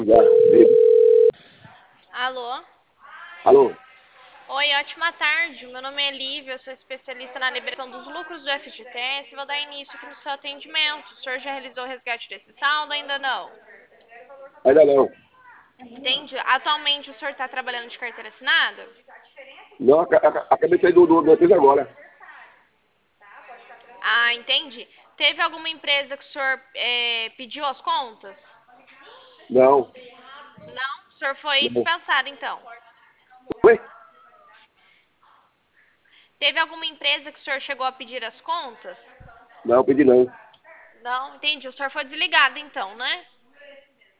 Já, veio. Alô? Alô? Oi, ótima tarde. Meu nome é Lívia, eu sou especialista na liberação dos lucros do FGTS e vou dar início aqui no seu atendimento. O senhor já realizou o resgate desse saldo? Ainda não? Ainda não. Entendi. Atualmente o senhor está trabalhando de carteira assinada? Não, acabei de sair do empresa agora. Ah, entendi. Teve alguma empresa que o senhor pediu as contas? Não. Não? O senhor foi Não. dispensado, então. Oi? Teve alguma empresa que o senhor chegou a pedir as contas? Não, pedi não. Não, entendi. O senhor foi desligado, então, né?